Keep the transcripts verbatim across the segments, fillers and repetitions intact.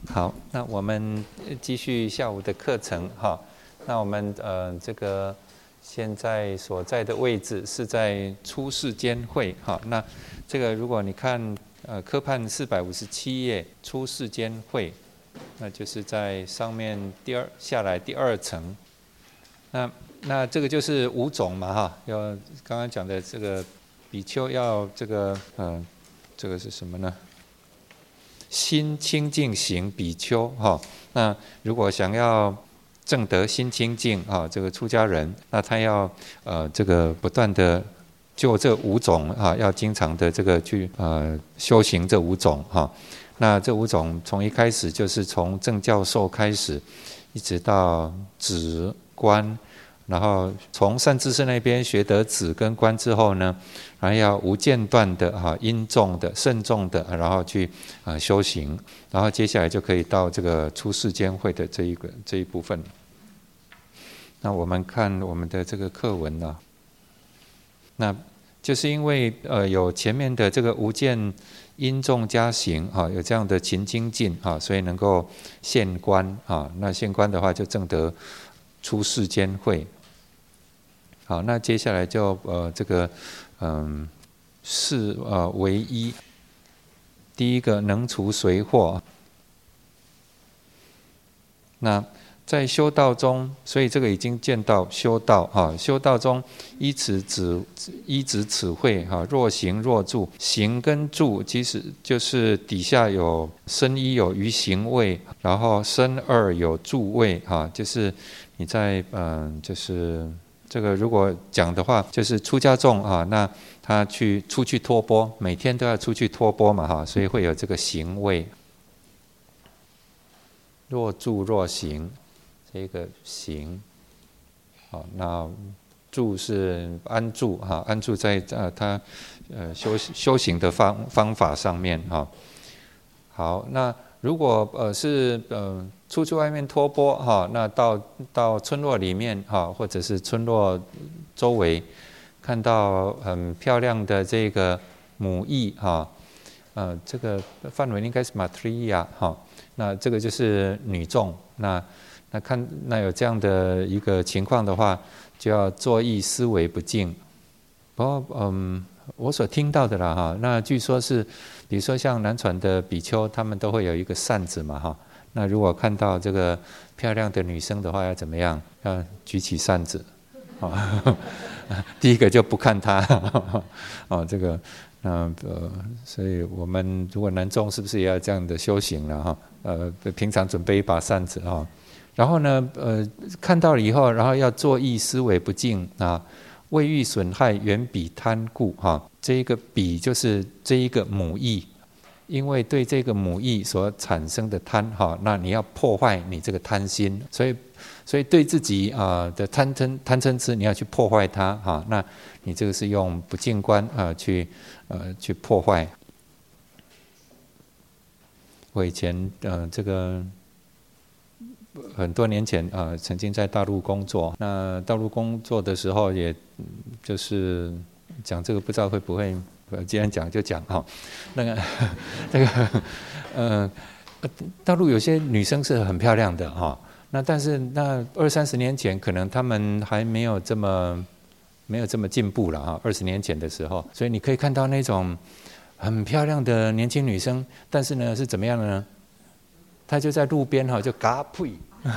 好，那我们继续下午的课程哈。那我们呃这个现在所在的位置是在出世间会哈。那这个如果你看呃科判四百五十七页出世间会，那就是在上面第二下来第二层。那那这个就是五种嘛哈，要刚刚讲的这个比丘要这个呃这个是什么呢？心清净行比丘哈，那如果想要证得心清净啊，这个出家人，那他要呃这个不断的就这五种啊，要经常的这个去呃修行这五种哈。那这五种从一开始就是从正教授开始，一直到止观。然后从善知识那边学得止跟观之后呢，然后要无间断的哈殷重的慎重的，然后去啊修行，然后接下来就可以到这个出世间会的这一个这一部分。那我们看我们的这个课文呢、啊，那就是因为呃有前面的这个无间殷重加行哈，有这样的勤精进哈，所以能够现观啊。那现观的话就证得出世间会。好，那接下来就呃这个嗯是呃唯一，第一个能除随惑。那在修道中，所以这个已经见到修道哈，修道中依此止依止此会哈，若行若住，行跟住其实就是底下有身一有余行位，然后身二有住位哈，就是你在嗯就是。这个如果讲的话，就是出家众啊，那他去出去托钵，每天都要出去托钵嘛哈，所以会有这个行位。若住若行，这个行，好，那住是安住哈，安住在呃他呃修修行的方方法上面哈。好，那如果呃是呃。出去外面托钵哈，那到到村落里面哈，或者是村落周围，看到很漂亮的这个母艺哈，呃，这个范围应该是 Matriya 哈，那这个就是女众，那那看那有这样的一个情况的话，就要作意思维不净。不过嗯，我所听到的啦哈，那据说是，比如说像南传的比丘，他们都会有一个扇子嘛哈。那如果看到这个漂亮的女生的话，要怎么样？要举起扇子，啊，第一个就不看她，啊，这个，那呃，所以我们如果男众是不是也要这样的修行了哈？呃，平常准备一把扇子啊，然后呢，呃，看到了以后，然后要作意思维不净啊，未欲损害远彼贪故哈，这一个彼就是这一个母意。因为对这个母意所产生的贪哈，那你要破坏你这个贪心，所以所以对自己啊的贪嗔贪嗔痴，你要去破坏它哈，那你这个是用不净观啊去呃去破坏。我以前呃这个很多年前啊、呃，曾经在大陆工作，那大陆工作的时候，也就是讲这个不知道会不会。既然讲就讲哈，那个那个呃，大陆有些女生是很漂亮的哈，那但是那二三十年前可能她们还没有这么没有这么进步了哈，二十年前的时候，所以你可以看到那种很漂亮的年轻女生，但是呢是怎么样的呢？她就在路边哈就嘎呸，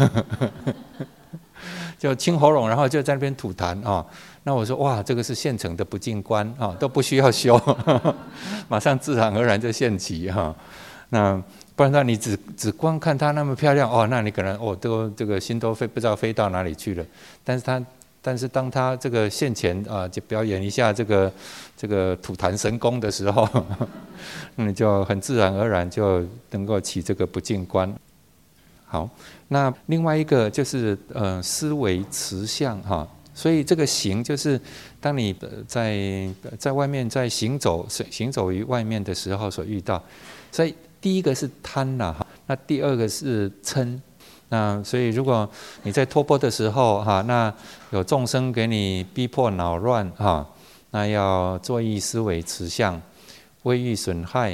就清喉咙，然后就在那边吐痰啊。那我说哇，这个是现成的不净观啊，都不需要修，马上自然而然就现起哈。那不然的你只只光看她那么漂亮哦，那你可能哦都这个心都飞不知道飞到哪里去了。但是她但是当她这个现前啊，就表演一下这个这个吐痰神功的时候，那你就很自然而然就能够起这个不净观。好，那另外一个就是呃思维持相哈。所以这个行就是当你在在外面在行走行走于外面的时候所遇到，所以第一个是贪啦哈，那第二个是嗔。那所以如果你在托钵的时候哈，那有众生给你逼迫恼乱哈，那要作意思维持相，未欲损害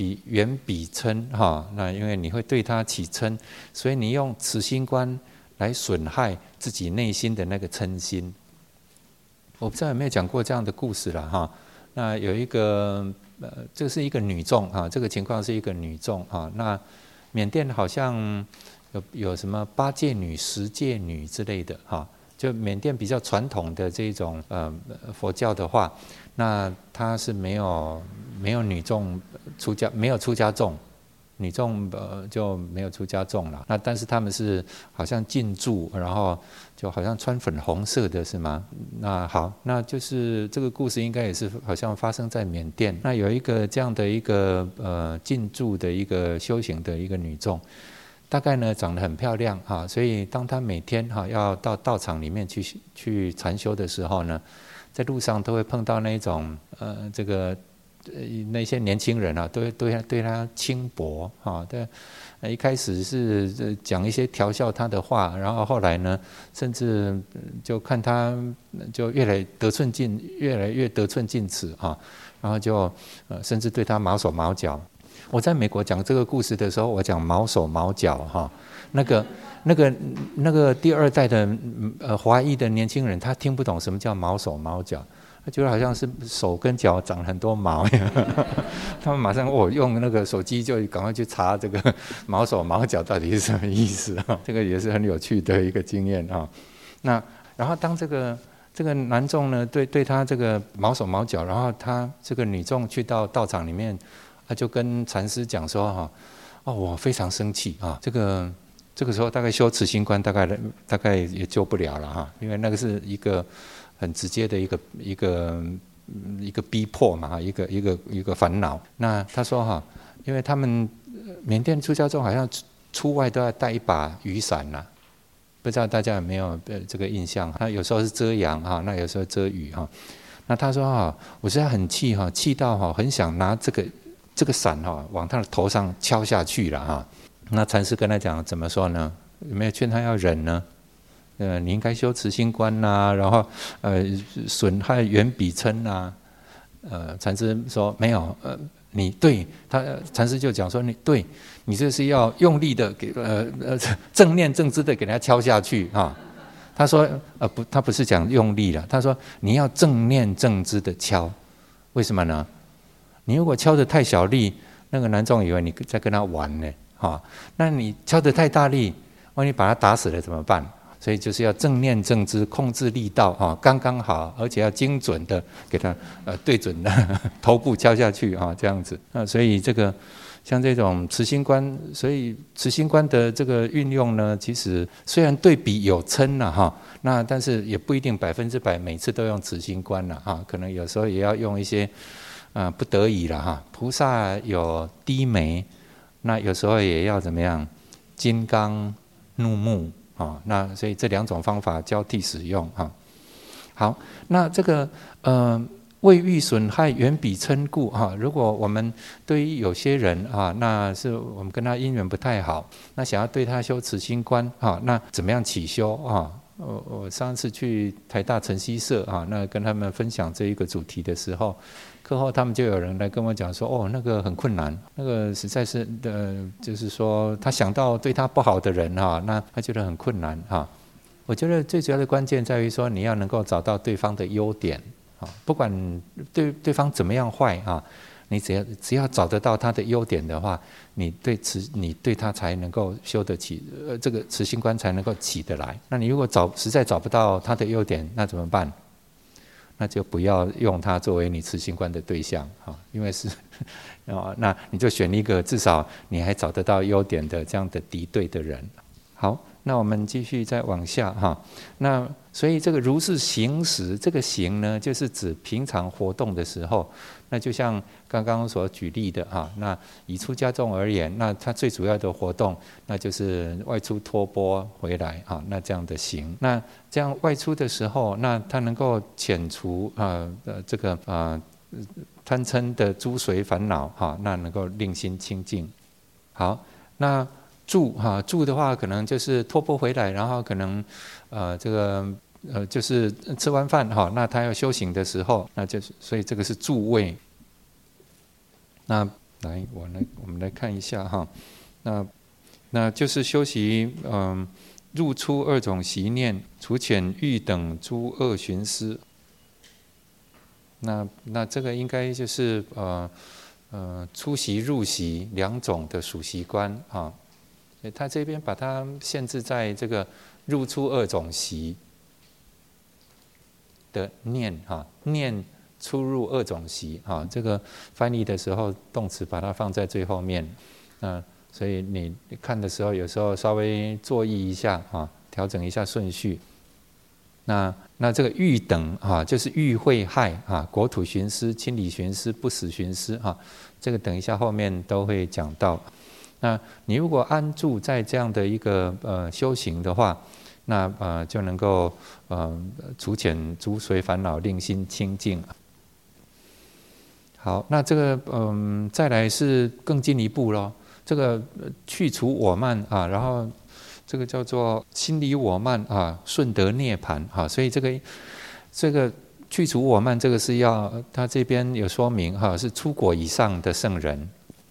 比远比嗔哈，那因为你会对他起嗔，所以你用慈心观来损害自己内心的那个嗔心。我不知道有没有讲过这样的故事了哈。那有一个呃，这是一个女众哈，这个情况是一个女众哈。那缅甸好像有有什么八戒女、十戒女之类的哈。就缅甸比较传统的这种呃佛教的话，那它是没有没有女众出家，没有出家众，女众呃就没有出家众了。那但是他们是好像禁住，然后就好像穿粉红色的是吗？那好，那就是这个故事应该也是好像发生在缅甸。那有一个这样的一个呃禁住的一个修行的一个女众。大概呢长得很漂亮哈，所以当她每天哈要到道场里面去去禅修的时候呢，在路上都会碰到那种呃这个呃那些年轻人啊，都会对对她轻薄哈，对，一开始是讲一些调笑她的话，然后后来呢，甚至就看她就越来得寸进，越来越得寸进尺哈，然后就呃甚至对她毛手毛脚。我在美国讲这个故事的时候，我讲毛手毛脚哈，那个、那个、那个第二代的呃华裔的年轻人，他听不懂什么叫毛手毛脚，他觉得好像是手跟脚长很多毛呀，他们马上我、哦、用那个手机就赶快去查这个毛手毛脚到底是什么意思啊，这个也是很有趣的一个经验啊。那然后当这个这个男众呢，对对他这个毛手毛脚，然后他这个女众去到道场里面。他就跟禅师讲说哈，哦，我非常生气啊，这个这个时候大概修慈心观，大概大概也救不了了哈，因为那个是一个很直接的一个一个一个逼迫嘛，一个一个一个烦恼。那他说哈，因为他们缅甸出家众好像出外都要带一把雨伞呐，不知道大家有没有这个印象？那有时候是遮阳哈，那有时候遮雨哈。那他说哈，我实在很气哈，气到哈很想拿这个。这个伞哈往他的头上敲下去了哈，那禅师跟他讲怎么说呢？有没有劝他要忍呢？呃，你应该修慈心观呐、啊，然后呃损害远比嗔呐。呃，禅师说没有，呃，你对他，禅师就讲说你对，你这是要用力的给呃呃正念正知的给他敲下去啊。他说呃不，他不是讲用力了，他说你要正念正知的敲，为什么呢？你如果敲得太小力，那个男众以为你在跟他玩呢，哈，那你敲得太大力，万一把他打死了怎么办？所以就是要正念正知，控制力道哈，刚刚好，而且要精准的给他呃对准的头部敲下去啊，这样子。那所以这个像这种慈心观，所以慈心观的这个运用呢，其实虽然对比有嗔了哈，那但是也不一定百分之百每次都用慈心观了哈，可能有时候也要用一些。啊、呃，不得已了哈。菩萨有低眉，那有时候也要怎么样？金刚怒目啊、哦，那所以这两种方法交替使用哈、哦。好，那这个呃，为欲损害远比嗔故哈。如果我们对于有些人啊，那是我们跟他因缘不太好，那想要对他修慈心观啊，那怎么样起修啊？我我上次去台大晨曦社啊，那跟他们分享这一个主题的时候。课后他们就有人来跟我讲说，哦，那个很困难，那个实在是呃，就是说他想到对他不好的人哈、啊，那他觉得很困难哈、啊。我觉得最主要的关键在于说，你要能够找到对方的优点啊，不管对对方怎么样坏啊，你只要只要找得到他的优点的话，你对慈你对他才能够修得起，呃，这个慈心观才能够起得来。那你如果找实在找不到他的优点，那怎么办？那就不要用它作为你慈心观的对象哈，因为是啊，那你就选一个至少你还找得到优点的这样的敌对的人。好，那我们继续再往下哈。那所以这个如是行时，这个行呢，就是指平常活动的时候。那就像刚刚所举例的哈，那以出家众而言，那他最主要的活动，那就是外出托钵回来啊，那这样的行。那这样外出的时候，那他能够遣除啊呃这个啊贪嗔的诸随烦恼哈，那能够令心清净。好，那住哈住的话，可能就是托钵回来，然后可能呃这个。呃，就是吃完饭哈，那他要修行的时候，那就是所以这个是住位。那来，我来，我们来看一下哈。那那就是修习嗯入出二种习念，除遣欲等诸恶寻思。那那这个应该就是呃呃出习入习两种的属习观啊。所以他这边把它限制在这个入出二种习的念哈，念出入二种习哈。这个翻译的时候，动词把它放在最后面，那所以你看的时候，有时候稍微注意一下啊，调整一下顺序。那那这个欲等啊，就是欲会害啊，国土寻思、清理寻思、不死寻思啊，这个等一下后面都会讲到。那你如果安住在这样的一个呃修行的话，那呃就能够呃除遣诸随烦恼，令心清净。好，那这个嗯、呃、再来是更进一步咯，这个去除我慢啊，然后这个叫做心离我慢啊，顺得涅槃啊，所以这个这个去除我慢，这个是要他这边有说明哈、啊，是出果以上的圣人。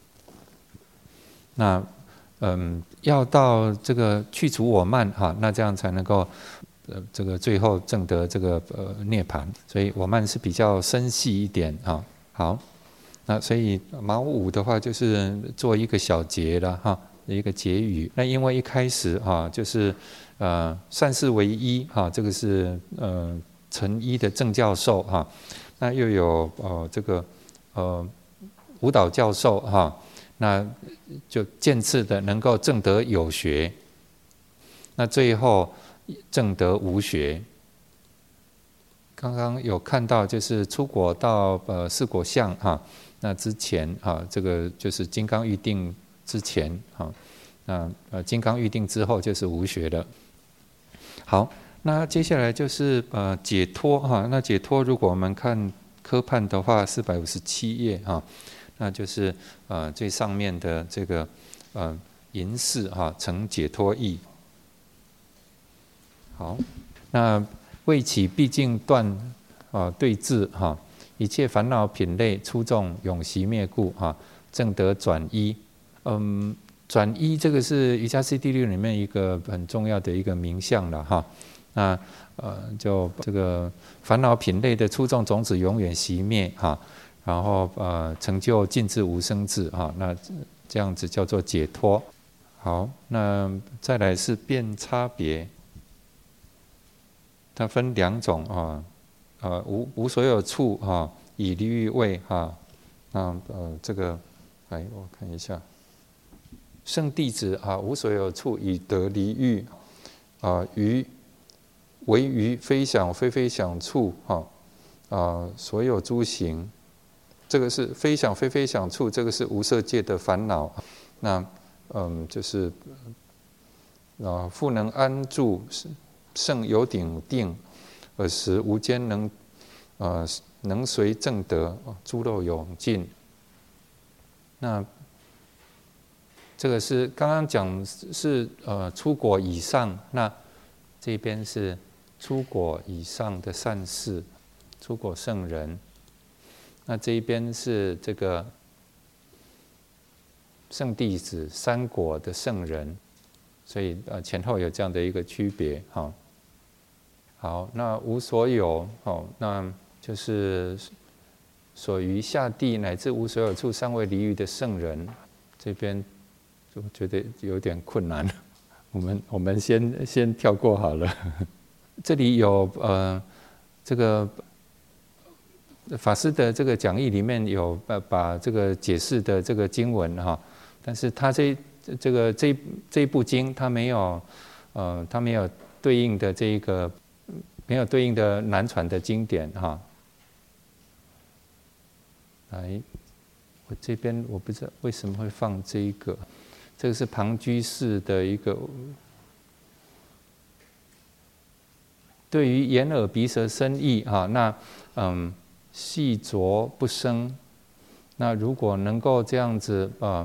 那嗯，要到这个去除我慢哈、啊，那这样才能够呃这个最后证得这个呃涅槃。所以我慢是比较深细一点啊。好，那所以卯午的话就是做一个小结了哈、啊，一个结语。那因为一开始哈、啊、就是呃善事为一哈、啊，这个是呃成一的郑教授哈、啊，那又有呃这个呃舞蹈教授哈。啊那就渐次的能够证得有学，那最后证得无学。刚刚有看到，就是出果到呃四果相哈，那之前哈，这个就是金刚预定之前哈，那呃金刚预定之后就是无学了。好，那接下来就是呃解脱哈，那解脱如果我们看科判的话，四百五十七页哈。那就是呃最上面的这个呃银饰哈成解脱义。好，那未起毕竟断啊对治哈，一切烦恼品类出众永习灭故哈，正得转依。嗯，转依这个是瑜伽师地律里面一个很重要的一个名相了哈。那呃就这个烦恼品类的出众种子永远熄灭哈。然后呃成就尽至无生智啊，那这样子叫做解脱。好，那再来是辨差别，它分两种啊，呃无无所有处啊，以离欲位哈。那呃这个，来我看一下，圣弟子啊，无所有处以得离欲啊，于唯于非想非非想处哈啊，所有诸行。这个是非想非非想处，这个是无色界的烦恼。那嗯，就是啊，复能安住，胜有顶定，尔时无间能呃能随正德，诸漏永尽。那这个是刚刚讲是呃出果以上，那这边是出果以上的善事，出果圣人。那这一边是这个圣弟子三果的圣人，所以呃前后有这样的一个区别哈。好，那无所有哦，那就是所于下地乃至无所有处尚未离欲的圣人，这边就觉得有点困难，我们我们先先跳过好了。这里有呃这个。法师的这个讲义里面有把把这个解释的这个经文哈，但是他这这个这这一部经他没有呃他没有对应的这一个没有对应的南传的经典哈。来，我这边我不知道为什么会放这一个，这个是庞居士的一个对于眼耳鼻舌身意哈，那嗯。细浊不生，那如果能够这样子啊，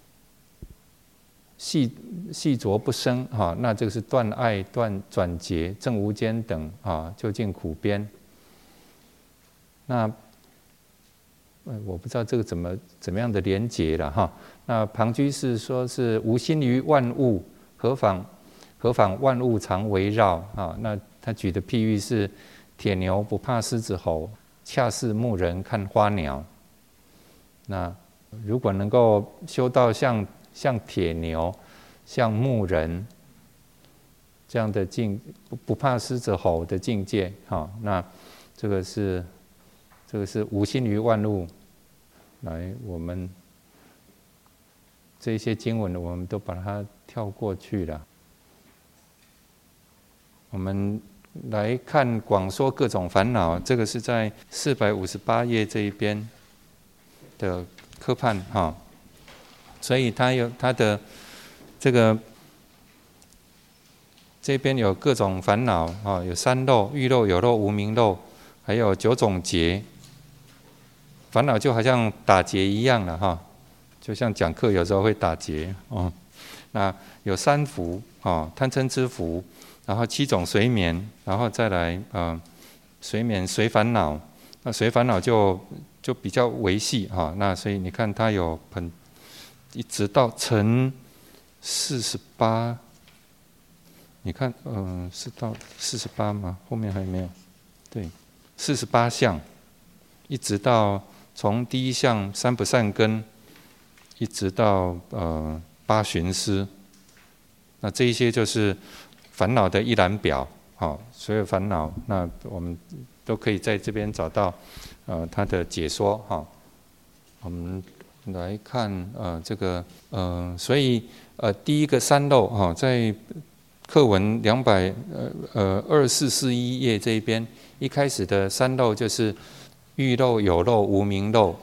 细细浊不生哈，那这个是断爱、断转结、正无间等啊，究竟苦边。那我不知道这个怎么怎么样的连结了哈。那庞居士说是无心于万物，何妨何妨万物常围绕啊。那他举的譬喻是铁牛不怕狮子吼，恰似牧人看花鸟。那如果能够修到像像铁牛、像牧人这样的境，不不怕狮子吼的境界哈，那这个是。这个是无心于万物，来，我们这些经文我们都把它跳过去了。我们来看广说各种烦恼，这个是在四百五十八页这一边的科判哈，所以它有它的这个这边有各种烦恼啊，有三漏、欲漏、有漏、无明漏，还有九种结。烦恼就好像打结一样了哈，就像讲课有时候会打结哦。那有三伏哦，贪嗔痴伏，然后七种随眠，然后再来呃随眠随烦恼。那随烦恼就就比较维系哈。那所以你看它有很一直到成四十八，你看嗯、呃、是到四十八吗？后面还没有？对，四十八项，一直到。从第一项三不善根，一直到呃八寻思，那这一些就是烦恼的一览表，好、哦，所有烦恼，那我们都可以在这边找到呃它的解说哈、哦。我们来看呃这个呃，所以呃第一个三漏哈、哦，在课文两百呃呃二四四一页这一边，一开始的三漏就是。欲漏、有漏、无明漏。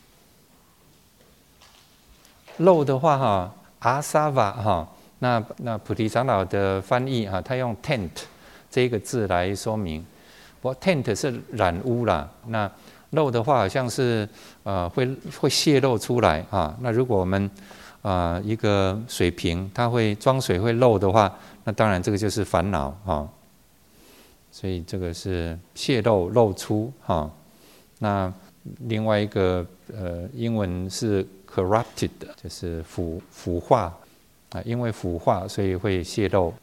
漏的话哈，阿萨瓦哈，那那菩提长老的翻译哈，他用 tent 这个字来说明。不过 tent 是染污啦，那漏的话好像是呃会会泄露出来啊。那如果我们啊、呃、一个水瓶，它会装水会漏的话，那当然这个就是烦恼啊。所以这个是泄露漏出哈。那另外一个呃，英文是 corrupted， 就是腐腐化啊，因为腐化所以会泄露。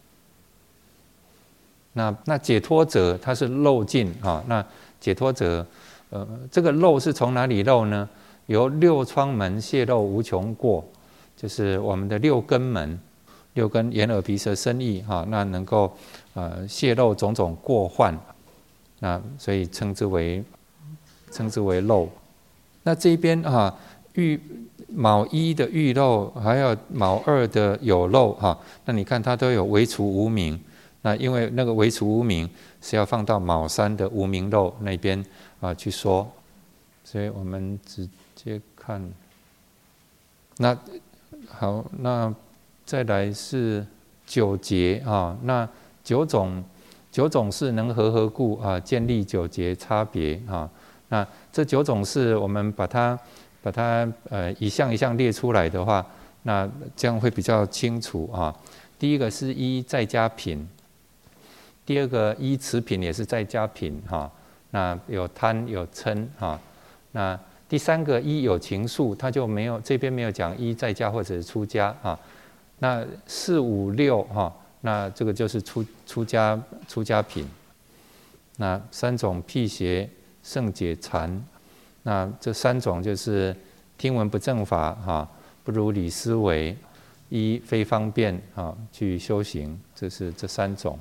那那解脱者他是漏尽啊，那解脱者呃，这个漏是从哪里漏呢？由六窗门泄露无穷过，就是我们的六根门，六根眼耳鼻舌身意哈，那能够呃泄露种种过患，那所以称之为。称之为漏。那这边啊，欲卯一的欲漏，还有卯二的有漏哈。那你看它都有唯除无明。那因为那个唯除无明是要放到卯三的无明漏那边啊去说，所以我们直接看。那好，那再来是九节啊，那九种九种是能和合故啊，建立九节差别啊。那这九种是我们把它把它呃一项一项列出来的话，那这样会比较清楚啊。第一个是依在家品，第二个依持品也是在家品哈、啊。那有贪有嗔哈、啊。那第三个依有情数，它就没有这边没有讲依在家或者是出家啊。那四五六哈，那这个就是出出家出家品。那三种辟邪。圣解禅，那这三种就是听闻不正法哈，不如理思维，依非方便啊去修行，这是这三种。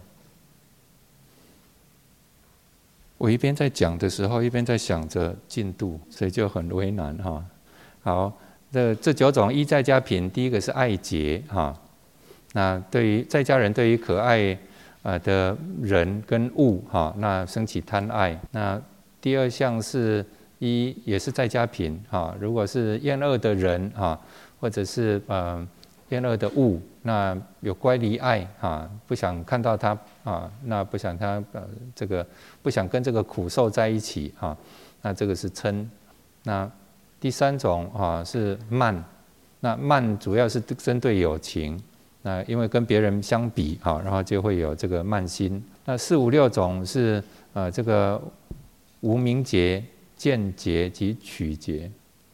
我一边在讲的时候，一边在想着进度，所以就很为难哈。好，这这九种依在家品，第一个是爱结哈。那对于在家人，对于可爱呃的人跟物哈，那升起贪爱那。第二项是一也是在家品哈，如果是厌恶的人哈，或者是呃厌恶的物，那有乖离爱哈，不想看到他啊，那不想他呃这个不想跟这个苦受在一起哈，那这个是嗔。那第三种啊是慢，那慢主要是针对友情，那因为跟别人相比哈，然后就会有这个慢心。那四五六种是呃这个。无明劫见结及取结。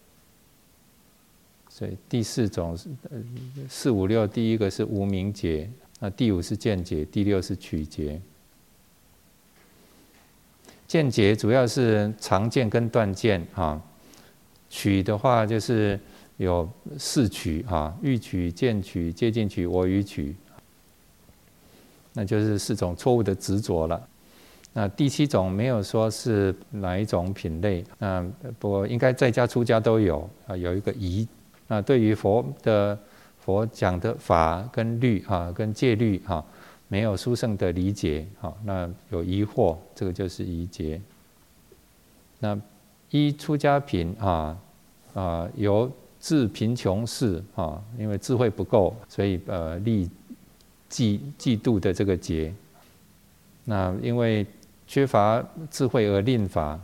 所以第四种，四五六，第一个是无明结，那第五是见结，第六是取结。见结主要是常见跟断见啊，取的话就是有四取啊，欲取、见取、接近取、我与取，那就是四种错误的执着了。那第七种没有说是哪一种品类，那不过应该在家出家都有啊，有一个疑。那对于佛的佛讲的法跟律啊，跟戒律哈，没有殊胜的理解，好，那有疑惑，这个就是疑结。那依出家品啊啊，由致贫穷事啊，因为智慧不够，所以呃立嫉嫉妒的这个结。那因为缺乏智慧而令法。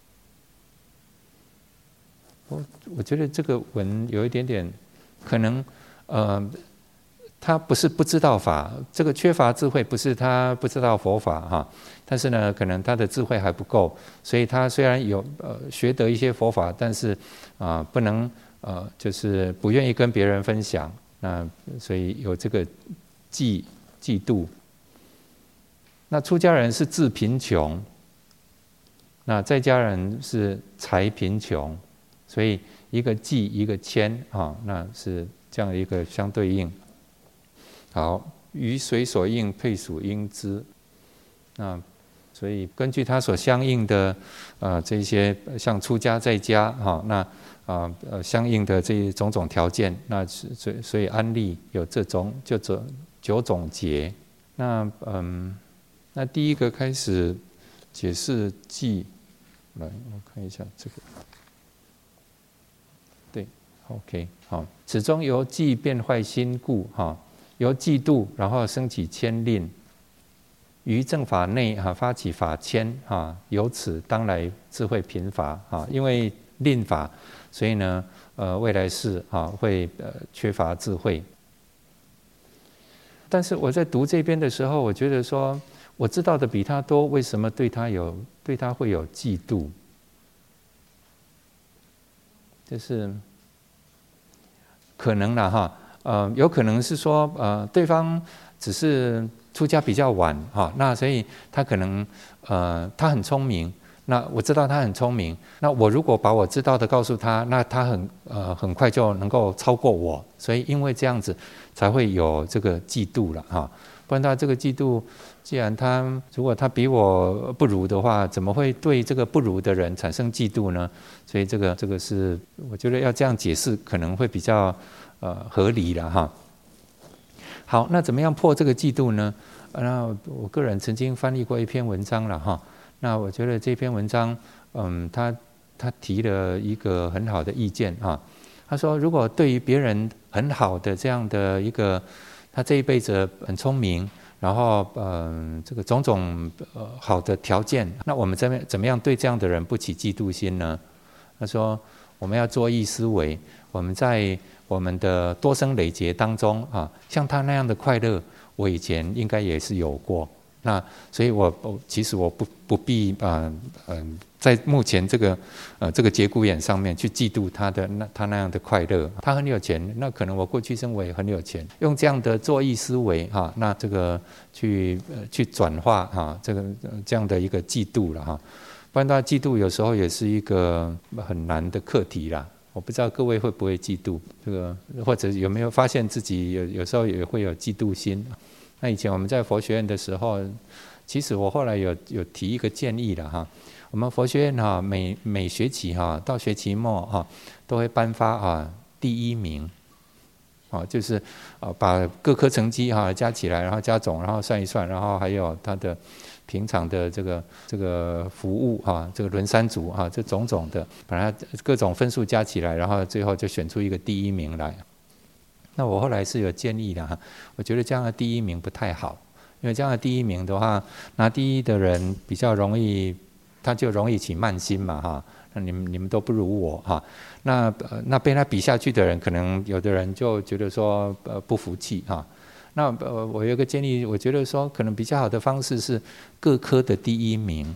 我我觉得这个文有一点点可能，呃，他不是不知道法，这个缺乏智慧不是他不知道佛法哈，但是呢，可能他的智慧还不够，所以他虽然有呃学得一些佛法，但是啊、呃、不能呃就是不愿意跟别人分享，那所以有这个嫉嫉妒。那出家人是自贫穷，那在家人是财贫穷。所以一个忌一个谦啊，那是这样的一个相对应。好，于随所应配属应知。那所以根据它所相应的呃这些像出家在家哈，那啊呃相应的这种种条件，那所以所以安立有这种就这九种结。那嗯，那第一个开始解释忌，来我看一下这个。OK， 好，此中由嫉变坏心故，哈，由嫉妒然后升起牵令，于正法内哈发起法牵哈，由此当来智慧贫乏哈，因为令法，所以呢，呃，未来世啊会呃缺乏智慧。但是我在读这边的时候，我觉得说我知道的比他多，为什么对他有对他会有嫉妒？就是。可能啦哈，呃，有可能是说，呃，对方只是出家比较晚哈，那所以他可能，呃，他很聪明，那我知道他很聪明，那我如果把我知道的告诉他，那他很呃很快就能够超过我，所以因为这样子才会有这个嫉妒了哈，不然他这个嫉妒，既然他如果他比我不如的话，怎么会对这个不如的人产生嫉妒呢？所以这个这个是我觉得要这样解释可能会比较呃合理了哈。好，那怎么样破这个嫉妒呢？那我个人曾经翻译过一篇文章了哈。那我觉得这篇文章，嗯，他他提了一个很好的意见啊。他说，如果对于别人很好的这样的一个，他这一辈子很聪明，然后嗯、呃，这个种种呃好的条件，那我们怎么怎么样对这样的人不起嫉妒心呢？他说，我们要作意思维，我们在我们的多生累劫当中啊，像他那样的快乐，我以前应该也是有过。那所以我，我其实我不不必啊嗯、呃，在目前这个呃这个节骨眼上面去嫉妒他的那他那样的快乐。他很有钱，那可能我过去生我也很有钱，用这样的作意思维哈、啊，那这个去呃去转化哈、啊，这个这样的一个嫉妒了哈。不然，他嫉妒有时候也是一个很难的课题啦。我不知道各位会不会嫉妒这个，或者有没有发现自己有有时候也会有嫉妒心。那以前我们在佛学院的时候，其实我后来有有提一个建议了哈。我们佛学院哈，每每学期哈到学期末哈都会颁发啊第一名，啊就是啊把各科成绩哈加起来，然后加总，然后算一算，然后还有他的平常的这个这个服务哈，这个轮三组哈，这种种的，把它各种分数加起来，然后最后就选出一个第一名来。那我后来是有建议的哈，我觉得这样的第一名不太好，因为这样的第一名的话，拿第一的人比较容易，他就容易起慢心嘛哈。那你们你们都不如我哈，那呃那被他比下去的人，可能有的人就觉得说呃不服气哈。那呃我有一个建议，我觉得说可能比较好的方式是各科的第一名，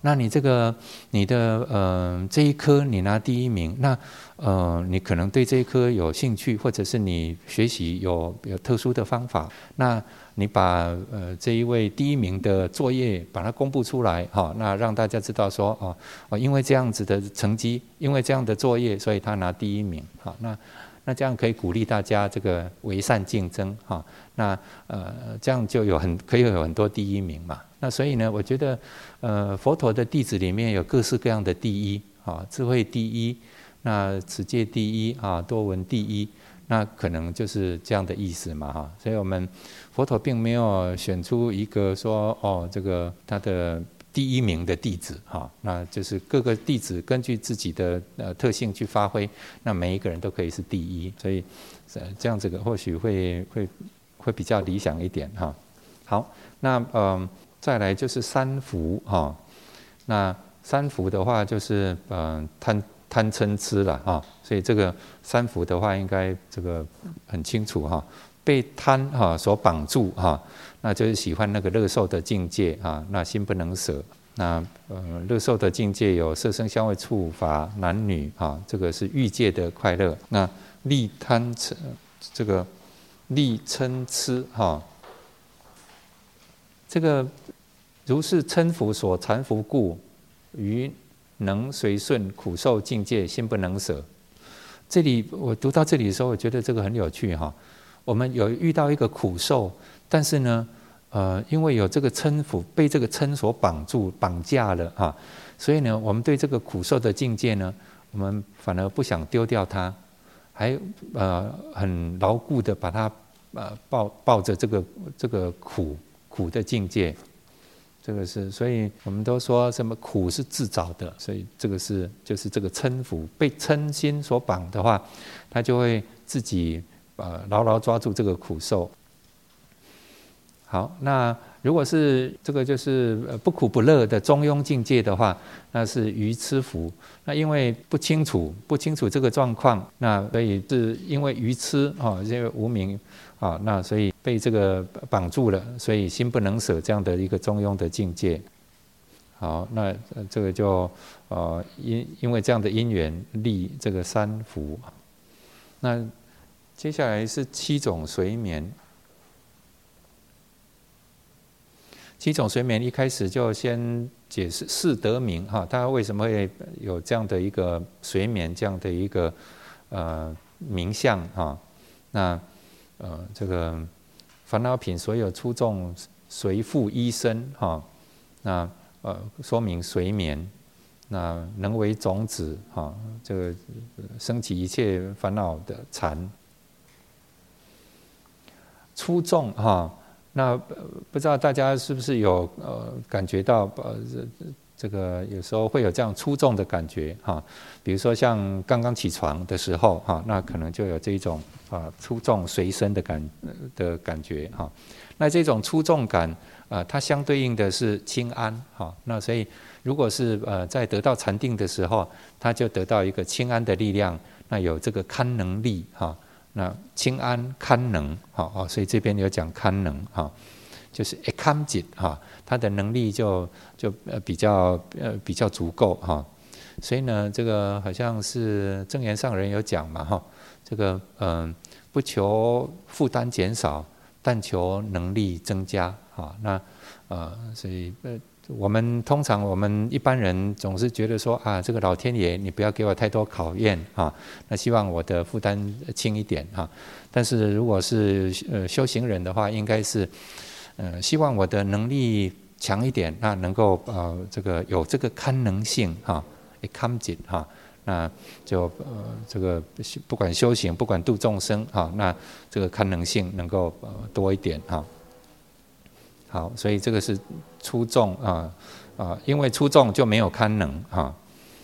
那你这个你的呃这一科你拿第一名，那呃你可能对这一科有兴趣，或者是你学习有有特殊的方法，那你把呃这一位第一名的作业把它公布出来，哈、哦，那让大家知道说哦哦，因为这样子的成绩，因为这样的作业，所以他拿第一名，好、哦，那那这样可以鼓励大家这个为善竞争，哈、哦，那呃这样就有很可以有很多第一名嘛。那所以呢，我觉得，呃，佛陀的弟子里面有各式各样的第一，啊，智慧第一，那持戒第一，啊，多闻第一，那可能就是这样的意思嘛，哈。所以我们佛陀并没有选出一个说，哦，这个他的第一名的弟子，哈，那就是各个弟子根据自己的呃特性去发挥，那每一个人都可以是第一，所以，呃，这样这个或许会会会比较理想一点，哈。好，那嗯。呃再来就是三福哈、哦，那三福的话就是嗯、呃、贪贪嗔痴了哈、哦，所以这个三福的话应该这个很清楚哈、哦，被贪哈、哦、所绑住哈、哦，那就是喜欢那个乐受的境界啊，那心不能舍。那呃乐受的境界有色声香味触法男女啊，这个是欲界的快乐。那利贪嗔这个利嗔痴哈。哦这个如是嗔福所缠缚故，于能随顺苦受境界，心不能舍。这里我读到这里的时候，我觉得这个很有趣哈。我们有遇到一个苦受，但是呢，呃，因为有这个嗔福，被这个嗔所绑住、绑架了哈，所以呢，我们对这个苦受的境界呢，我们反而不想丢掉它，还呃很牢固的把它呃抱抱着这个这个苦。苦的境界，这个是，所以我们都说什么苦是自找的，所以这个是就是这个嗔福被嗔心所绑的话，他就会自己呃牢牢抓住这个苦受。好，那如果是这个就是不苦不乐的中庸境界的话，那是愚痴福。那因为不清楚不清楚这个状况，那所以是因为愚痴啊，因为无明啊，那所以被这个绑住了，所以心不能舍这样的一个中庸的境界。好，那这个就呃因因为这样的因缘立这个三福。那接下来是七种随眠。七种随眠一开始就先解释四得名哈，它为什么会有这样的一个随眠这样的一个呃名相哈？那呃这个烦恼品所有出众随附依身哈，那呃说明随眠，那能为种子哈，这个升起一切烦恼的禅。出众哈。那不知道大家是不是有呃感觉到呃这这个有时候会有这样出众的感觉哈，比如说像刚刚起床的时候哈，那可能就有这种啊出众随身的感的感觉哈。那这种出众感啊，它相对应的是轻安哈。那所以如果是呃在得到禅定的时候，它就得到一个轻安的力量，那有这个堪能力哈。那轻安堪能，好哦，所以这边有讲堪能哈，就是一堪จิต哈，他的能力就就呃比较呃比较足够哈，所以呢，这个好像是正言上人有讲嘛哈，这个嗯、呃、不求负担减少，但求能力增加哈，那呃所以呃。我们通常我们一般人总是觉得说啊，这个老天爷你不要给我太多考验啊，那希望我的负担轻一点啊。但是如果是呃修行人的话，应该是呃希望我的能力强一点，那能够呃这个有这个堪能性哈，堪จิต哈，那就呃这个不管修行不管度众生哈，那这个堪能性能够呃多一点哈。好，所以这个是出众啊啊，因为出众就没有堪能啊。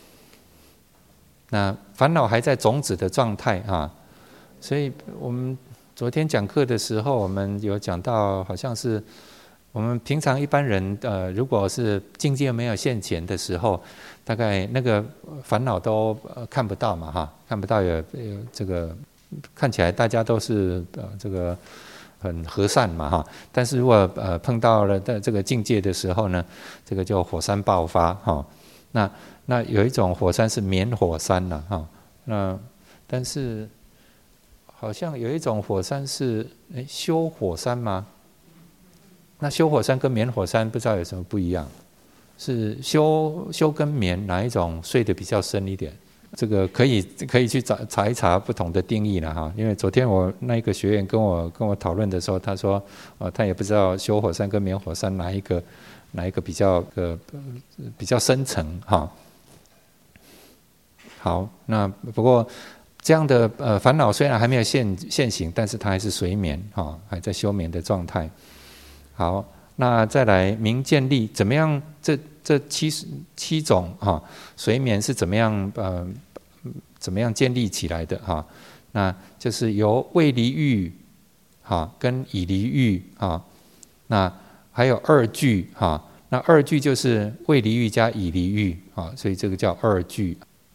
那烦恼还在种子的状态啊，所以我们昨天讲课的时候，我们有讲到，好像是我们平常一般人呃，如果是境界没有现前的时候，大概那个烦恼都、呃、看不到嘛哈，看不到有有这个看起来大家都是呃这个。 很和善嘛哈，但是如果呃碰到了的这个境界的时候呢，这个就火山爆发哈。那那有一种火山是棉火山了哈，那但是好像有一种火山是诶休火山吗？那休火山跟棉火山不知道有什么不一样？是休休跟棉哪一种睡得比较深一点？这个可以可以去查查一查不同的定义了哈。因为昨天我那个学员跟我跟我讨论的时候，他说，呃，他也不知道休火山跟棉火山哪一个哪一个比较呃比较深层哈。好，那不过这样的呃烦恼虽然还没有现现行，但是它还是随眠哈，还在休眠的状态。好。那再来明见力怎么样？这这七七种哈随眠是怎么样呃怎么样建立起来的哈？那就是由未离欲哈跟已离欲哈，那还有二聚哈。那二聚就是未离欲加已离欲啊，所以这个叫二聚。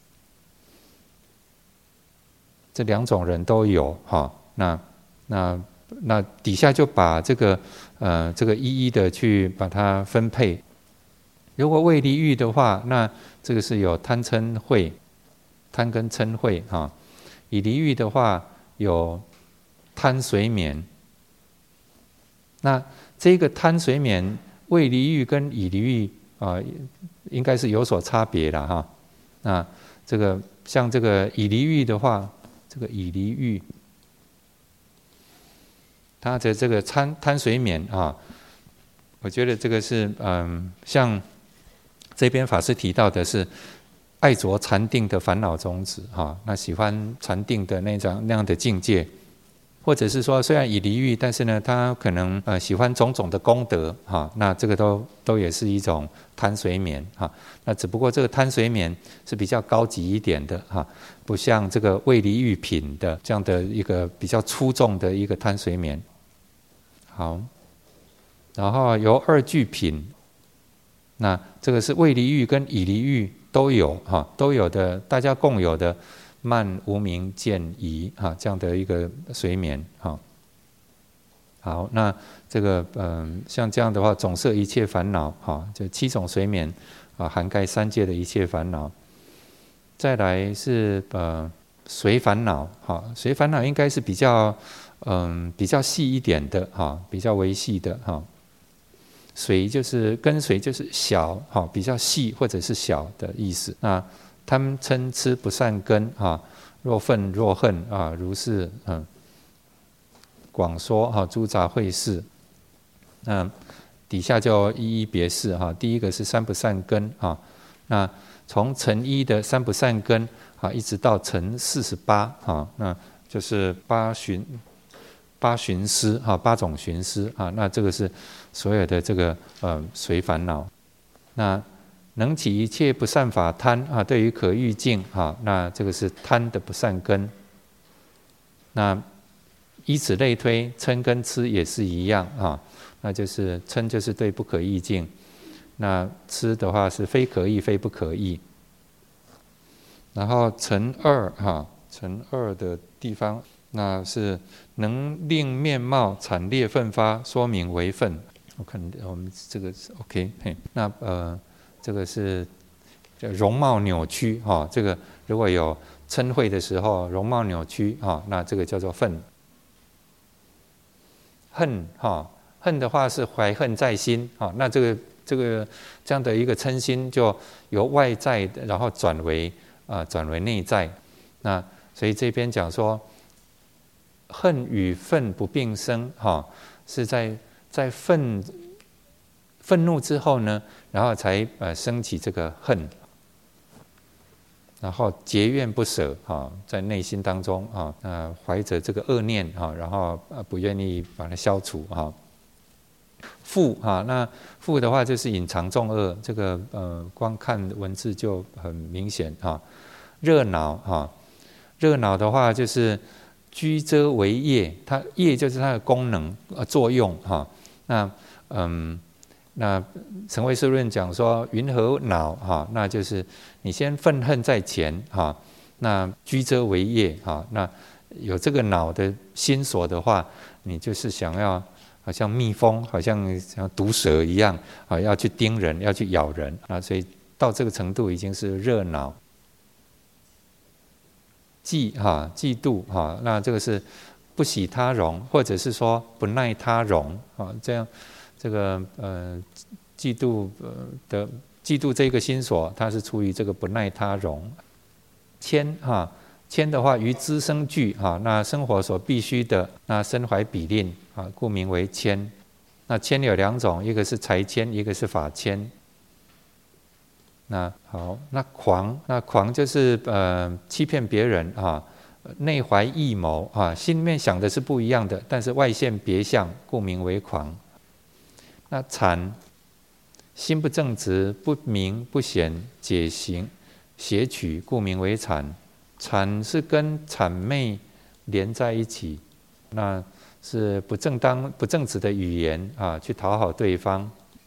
这两种人都有哈。那那那底下就把这个。呃，这个一一的去把它分配。如果未离欲的话，那这个是有贪嗔恚，贪跟嗔恚哈。已离欲的话有贪随眠。那这个贪随眠、未离欲跟已离欲啊、呃，应该是有所差别的哈。那这个像这个已离欲的话，这个已离欲。他的这个贪贪随眠啊，我觉得这个是嗯，像这边法师提到的是爱着禅定的烦恼种子哈，那喜欢禅定的那种那样的境界，或者是说虽然已离欲，但是呢，他可能呃喜欢种种的功德哈，那这个都都也是一种贪随眠哈。那只不过这个贪随眠是比较高级一点的哈，不像这个未离欲品的这样的一个比较粗重的一个贪随眠。好，然后由二聚品，那这个是未离欲跟已离欲都有哈，都有的，大家共有的慢无明见疑哈这样的一个随眠哈。好，那这个嗯，像这样的话，总摄一切烦恼哈，就七种随眠啊，涵盖三界的一切烦恼。再来是呃随烦恼哈，随烦恼应该是比较。嗯，比较细一点的哈，比较微细的哈。随就是跟随，就是小哈，比较细或者是小的意思。那贪嗔痴不善根哈，若愤若恨啊，如是嗯，广说哈，诸杂秽事。那底下就一一别示哈。第一个是三不善根啊，那从成一的三不善根啊，一直到成四十八啊，那就是八寻。八寻思哈，八种寻思啊，那这个是所有的这个呃随烦恼。那能起一切不善法贪啊，对于可欲境啊，那这个是贪的不善根。那以此类推，嗔跟痴也是一样啊，那就是嗔就是对不可欲境，那痴的话是非可欲非不可欲。然后成二哈，成二的地方。那是能令面貌惨烈奋发，说明为愤。我看我们这个是 OK， 嘿，那呃，这个是容貌扭曲哈、哦。这个如果有嗔恚的时候，容貌扭曲哈、哦，那这个叫做愤。恨哈、哦，恨的话是怀恨在心啊、哦，那这个这个这样的一个嗔心，就由外在然后转为啊、呃、转为内在。那所以这边讲说。恨与愤不并生，哈，是在在愤愤怒之后呢，然后才呃升起这个恨，然后结怨不舍，哈，在内心当中啊，那怀着这个恶念啊，然后呃不愿意把它消除哈。覆哈，那覆的话就是隐藏众恶，这个呃光看文字就很明显哈。热恼哈，热恼的话就是。居遮为业，它业就是它的功能呃作用哈。那嗯，那陈慧师论讲说云何恼哈，那就是你先愤恨在前哈，那居遮为业哈，那有这个恼的心所的话，你就是想要好像蜜蜂，好像像毒蛇一样啊，要去叮人，要去咬人啊，所以到这个程度已经是热恼。嫉哈，嫉妒哈，那这个是不喜他荣，或者是说不耐他荣啊，这样这个呃嫉妒呃的嫉妒这个心所，它是出于这个不耐他荣。谦哈，谦的话于资生具哈，那生活所必须的，那身怀比吝啊，故名为谦。那谦有两种，一个是财谦，一个是法谦。那好，那狂，那狂就是呃欺骗别人啊，内怀异谋啊，心里面想的是不一样的，但是外现别相，故名为狂。那谄，心不正直，不明不显，解行邪曲，故名为谄。谄是跟谄媚连在一起，那是不正当、不正直的语言啊，去讨好对方。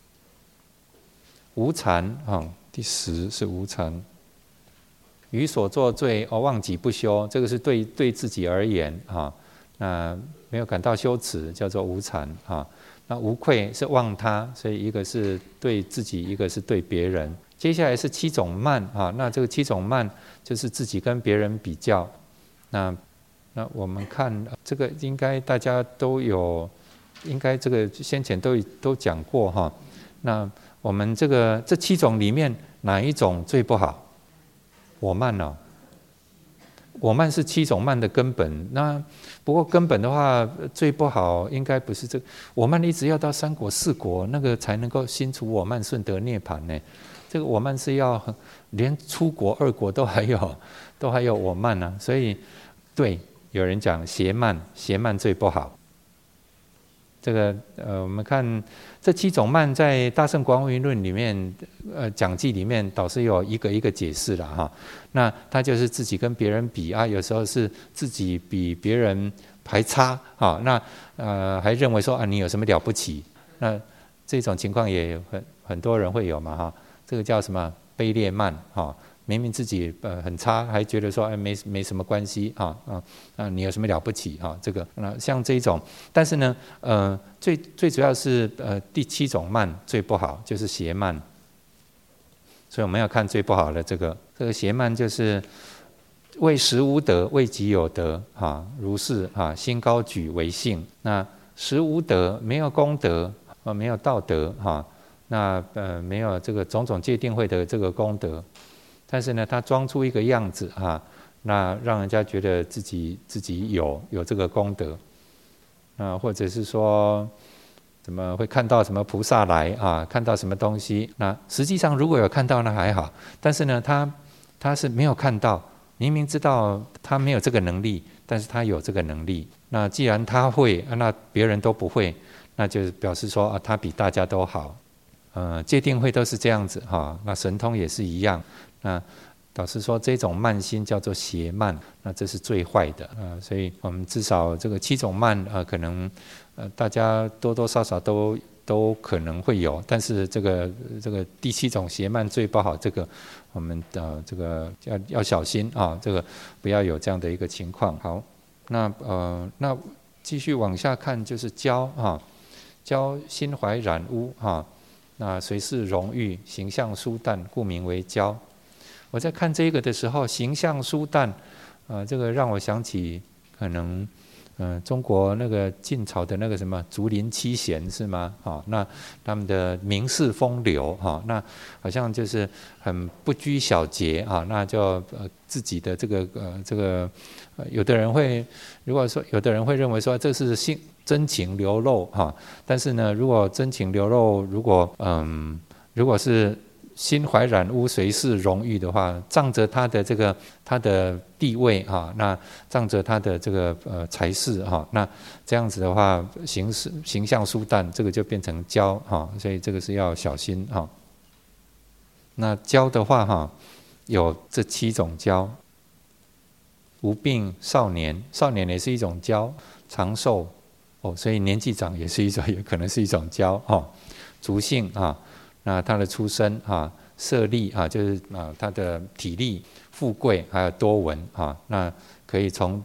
无惭啊。第十是无惭，于所作罪而忘己不修，这个是对对自己而言啊，那没有感到羞耻，叫做无惭啊。那无愧是忘他，所以一个是对自己，一个是对别人。接下来是七种慢啊，那这个七种慢就是自己跟别人比较。那那我们看这个应该大家都有，应该这个先前都都讲过哈。那我们这个这七种里面哪一种最不好？我慢哦，我慢是七种慢的根本。那不过根本的话，最不好应该不是这个，我慢一直要到三果四果那个才能够心除我慢，顺得涅槃呢。这个我慢是要连出国二果都还有，都还有我慢呢、啊。所以对，有人讲邪慢，邪慢最不好。这个呃，我们看这七种慢在《大乘广论》里面，呃，讲记里面导师有一个一个解释了哈。那他就是自己跟别人比啊，有时候是自己比别人还差啊，那呃还认为说啊你有什么了不起？那这种情况也很很多人会有嘛哈。这个叫什么卑劣慢哈？明明自己呃很差，还觉得说哎没没什么关系啊啊啊你有什么了不起啊？这个那像这种，但是呢呃最最主要是呃第七种慢最不好，就是邪慢。所以我们要看最不好的这个这个邪慢，就是为实无德，为己有德啊，如是啊，心高举为性。那实无德，没有功德啊，没有道德哈，那呃没有这个种种戒定慧的这个功德。但是呢，他装出一个样子啊，那让人家觉得自己自己有有这个功德，啊，或者是说，怎么会看到什么菩萨来啊？看到什么东西？那实际上如果有看到那还好，但是呢，他他是没有看到，明明知道他没有这个能力，但是他有这个能力。那既然他会，那别人都不会，那就表示说啊，他比大家都好。呃，戒定慧都是这样子哈，那神通也是一样。那导师说这种慢心叫做邪慢，那这是最坏的啊、呃，所以我们至少这个七种慢啊、呃，可能呃大家多多少少都都可能会有，但是这个这个第七种邪慢最不好，这个我们呃这个要要小心啊，这个不要有这样的一个情况。好，那呃那继续往下看就是骄啊，骄心怀染污啊，那随是荣誉，形象殊淡，故名为骄。我在看这个的时候，形象殊淡，啊、呃，这个让我想起可能，嗯、呃，中国那个晋朝的那个什么竹林七贤是吗？啊，那他们的名士风流哈，那好像就是很不拘小节啊，那就呃自己的这个呃这个，呃、有的人会如果说有的人会认为说这是性真情流露哈，但是呢，如果真情流露，如果嗯如果是心怀染污，随是荣誉的话，仗着他的这个他的地位哈，那仗着他的这个呃才势哈，那这样子的话，形式形象殊淡，这个就变成骄哈，所以这个是要小心哈。那骄的话哈，有这七种骄：无病少年，少年也是一种骄；长寿哦，所以年纪长也是一种，也可能是一种骄哈。足性啊。那他的出身啊，色力啊，就是啊他的体力、富贵还有多闻啊，那可以从这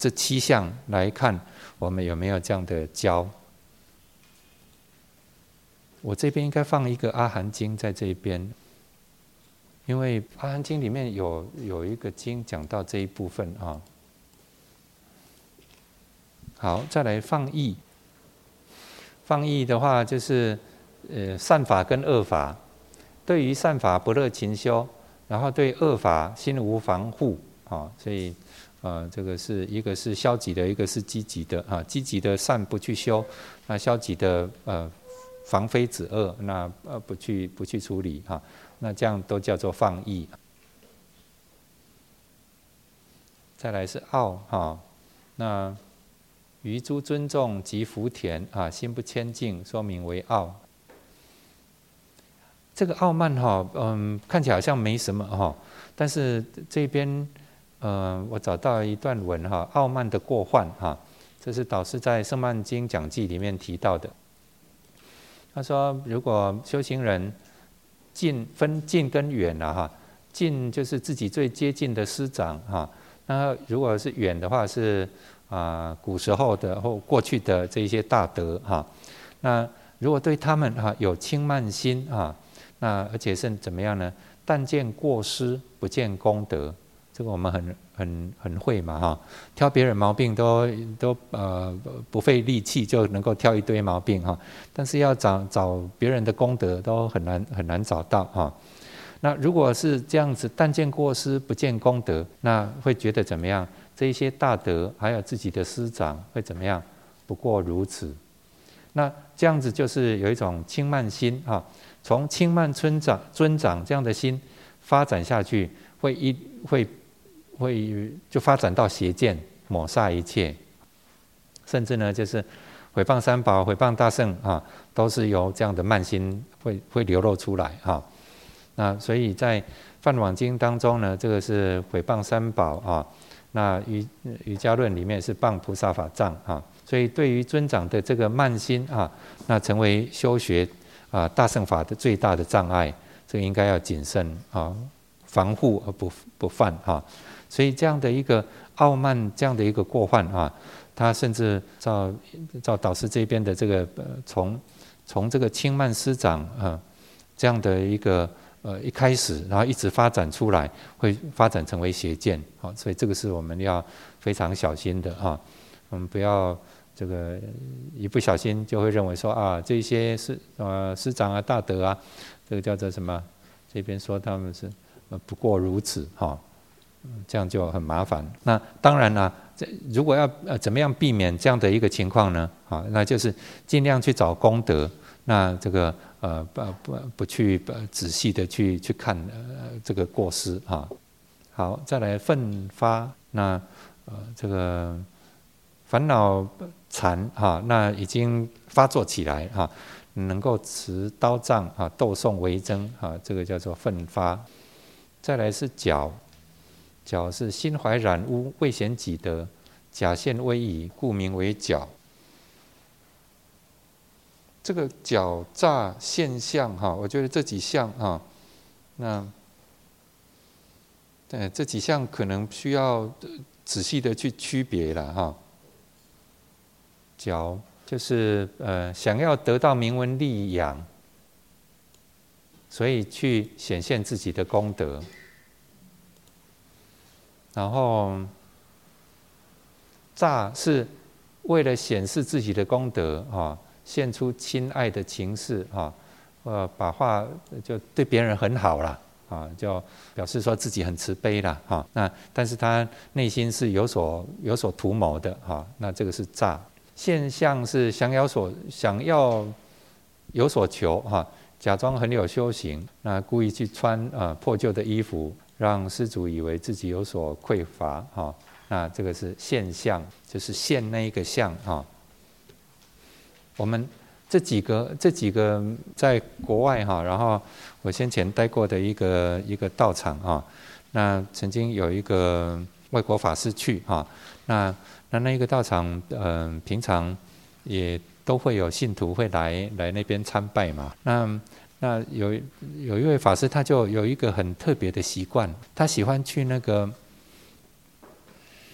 这七项来看，我们有没有这样的教？我这边应该放一个《阿含经》在这边，因为《阿含经》里面有有一个经讲到这一部分啊。好，再来放逸。放逸的话，就是呃善法跟恶法。对于善法不乐勤修，然后对恶法心无防护啊，所以呃这个是一个是消极的，一个是积极的啊。积极的善不去修，那消极的呃防非止恶，那呃不去不去处理哈、啊，那这样都叫做放逸。再来是傲哈、啊，那于诸尊重及福田啊，心不谦敬，说名为傲。这个傲慢哈，嗯，看起来好像没什么哈，但是这边，呃，我找到一段文哈，傲慢的过患哈，这是导师在《圣曼经讲记》里面提到的。他说，如果修行人近分近跟远了哈，近就是自己最接近的师长哈，那如果是远的话是啊、呃、古时候的或过去的这些大德哈，那如果对他们哈有轻慢心啊。那而且是怎么样呢？但见过失，不见功德。这个我们很很很会嘛哈，挑别人毛病都都呃不费力气就能够挑一堆毛病哈，但是要找找别人的功德都很难很难找到哈。那如果是这样子，但见过失，不见功德，那会觉得怎么样？这一些大德还有自己的师长会怎么样？不过如此。那这样子就是有一种轻慢心哈。从轻慢尊长尊长这样的心发展下去，会一会会就发展到邪见，抹煞一切，甚至呢就是毁谤三宝、毁谤大圣啊，都是由这样的慢心会会流露出来哈。那所以在《梵网经》当中呢，这个是毁谤三宝啊。那瑜瑜伽论里面是谤菩萨法藏啊。所以对于尊长的这个慢心啊，那成为修学。啊，大乘法的最大的障碍，这个应该要谨慎啊，防护而不不犯啊。所以这样的一个傲慢，这样的一个过患啊，他甚至照照导师这边的这个呃，从从这个轻慢师长啊这样的一个呃一开始，然后一直发展出来，会发展成为邪见啊。所以这个是我们要非常小心的啊，我们不要。这个一不小心就会认为说啊，这些师呃师长啊、大德啊，这个叫做什么？这边说他们是呃不过如此哈、哦，这样就很麻烦。那当然啦，这如果要呃怎么样避免这样的一个情况呢？啊，那就是尽量去找功德。那这个呃不不不去仔细的去去看呃这个过失哈、啊。好，再来奋发，那呃这个烦恼。禅哈，那已经发作起来哈，能够持刀杖啊，斗讼为争啊，这个叫做奋发。再来是骄，骄是心怀染污，未显己德，假现威仪，故名为骄。这个狡诈现象哈，我觉得这几项哈，那对这几项可能需要仔细的去区别了哈。骄就是呃想要得到名闻利养，所以去显现自己的功德。然后诈是为了显示自己的功德啊，现出亲爱的情事啊，呃把话就对别人很好啦啊，就表示说自己很慈悲啦啊。那但是他内心是有所有所图谋的啊，那这个是诈。现象是想要所想要有所求哈，假装很有修行，那故意去穿啊、呃、破旧的衣服，让施主以为自己有所匮乏哈。那这个是现象，就是现那一个相哈。我们这几个这几个在国外哈，然后我先前待过的一个一个道场啊，那曾经有一个外国法师去哈，那。那那一个道场，嗯、呃，平常也都会有信徒会来来那边参拜嘛。那那有有一位法师，他就有一个很特别的习惯，他喜欢去那个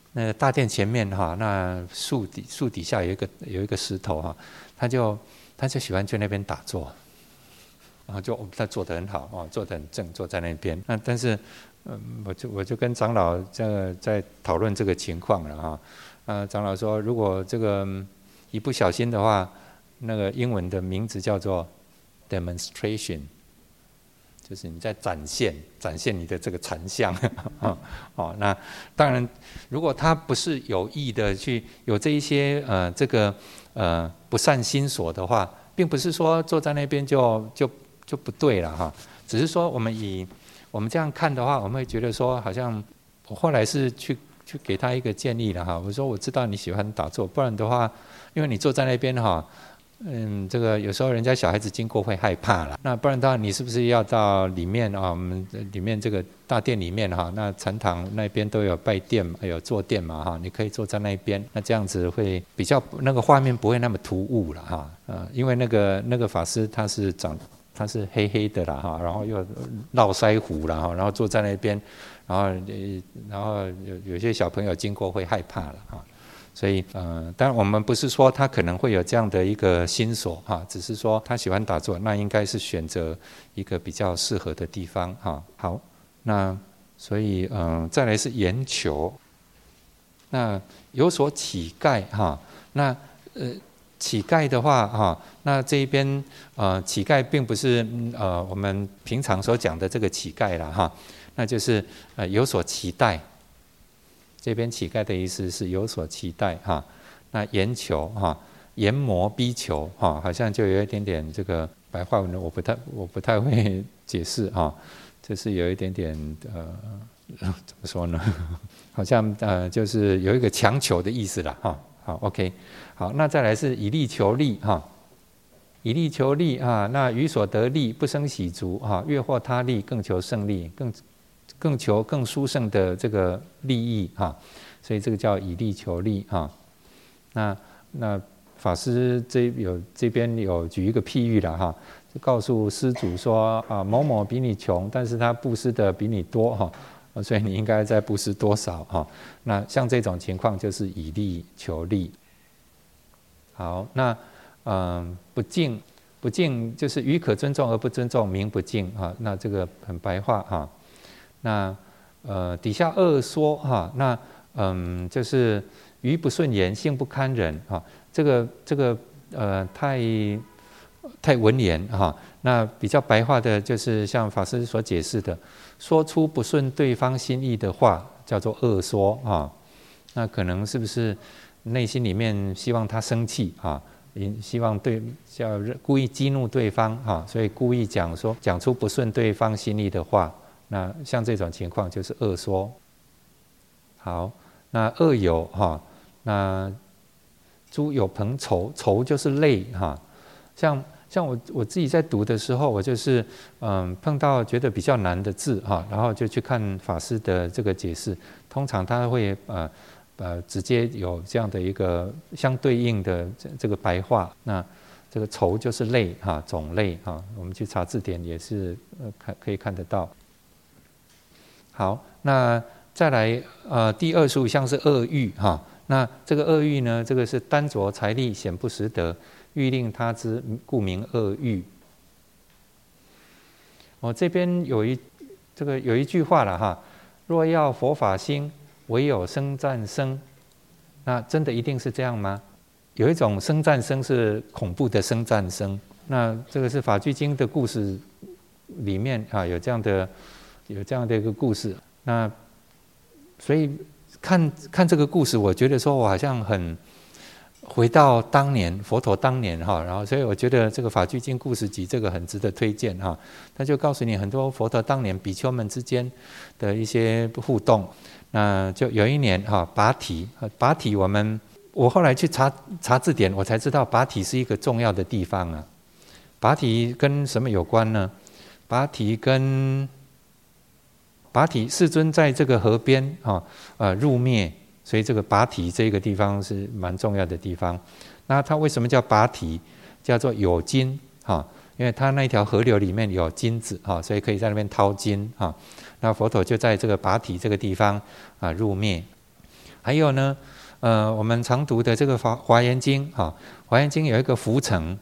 那个大殿前面哈，那树底树底下有一个有一个石头哈，他就他就喜欢去那边打坐，然后就他坐得很好哦，坐得很正，坐在那边。那但是，嗯，我就我就跟长老在在讨论这个情况了哈。呃，长老说，如果这个一不小心的话，那个英文的名字叫做 demonstration。就是你在展现展现你的这个禅相啊，哦，那当然，如果他不是有意的去有这一些呃这个呃不善心所的话，并不是说坐在那边就就就不对了哈，只是说我们以我们这样看的话，我们会觉得说好像我后来是去去给他一个建议了哈，我说我知道你喜欢打坐，不然的话，因为你坐在那边哈。嗯，这个有时候人家小孩子经过会害怕了，那不然的话，你是不是要到里面啊？我们里面这个大殿里面哈，那禅堂那边都有拜殿，有坐殿嘛哈，你可以坐在那边，那这样子会比较那个画面不会那么突兀了哈，呃，因为那个那个法师他是长他是黑黑的啦哈，然后又络腮胡啦哈，然后坐在那边，然后然后有有些小朋友经过会害怕了哈。所以，呃，当然我们不是说他可能会有这样的一个心所哈，只是说他喜欢打坐，那应该是选择一个比较适合的地方哈。好，那所以，嗯、呃，再来是言求，那有所乞丐哈，那呃乞丐的话哈，那这一边呃乞丐并不是呃我们平常所讲的这个乞丐啦哈，那就是呃有所期待。这边乞丐的意思是有所期待哈，那言求哈，言魔逼求哈，好像就有一点点这个白话文的，我不太我不太会解释哈，就是有一点点呃怎么说呢？好像呃就是有一个强求的意思了哈。好 ，OK， 好，那再来是以利求利哈，以利求利啊，那于所得利不生喜足哈，越获他利更求胜利更。更求更殊胜的这个利益哈，所以这个叫以利求利哈。那那法师这有这边有举一个譬喻了哈，就告诉施主说啊，某某比你穷，但是他布施的比你多哈，所以你应该再布施多少哈。那像这种情况就是以利求利。好，那嗯不敬不敬就是予可尊重而不尊重，名不敬哈。那这个很白话哈。那呃底下二说哈，那嗯就是语不顺言，性不堪忍哈，这个这个呃太太文言哈，那比较白话的就是像法师所解释的，说出不顺对方心意的话叫做恶说啊，那可能是不是内心里面希望他生气啊？希望对叫故意激怒对方哈，所以故意讲说讲出不顺对方心意的话。那像这种情况就是恶说。好，那恶有哈，那诸有朋仇，仇就是累哈。像像我我自己在读的时候，我就是嗯碰到觉得比较难的字哈，然后就去看法师的这个解释，通常他会呃呃直接有这样的一个相对应的这这个白话。那这个仇就是类哈，种类哈，我们去查字典也是呃看可以看得到。好，那再来呃第二十五项是恶欲哈，那这个恶欲呢，这个是单着财力显不实得，欲令他知，故名恶欲。我、哦、这边有一这个有一句话了哈，若要佛法兴，唯有生战生。那真的一定是这样吗？有一种生战生是恐怖的生战生，那这个是法句经的故事里面啊有这样的。有这样的一个故事，那所以看看这个故事，我觉得说我好像很回到当年佛陀当年哈，然后所以我觉得这个法句经故事集这个很值得推荐哈。他就告诉你很多佛陀当年比丘们之间的一些互动。那就有一年哈，拔提拔提我们我后来去查查字典，我才知道拔提是一个重要的地方啊。拔提跟什么有关呢？拔提跟拔提世尊在这个河边啊，呃入灭，所以这个拔提这个地方是蛮重要的地方。那它为什么叫拔提？叫做有金哈，因为它那条河流里面有金子哈，所以可以在那边掏金哈。那佛陀就在这个拔提这个地方啊入灭。 还有呢，呃，我们常读的这个华华严经哈，华严经有一个浮层，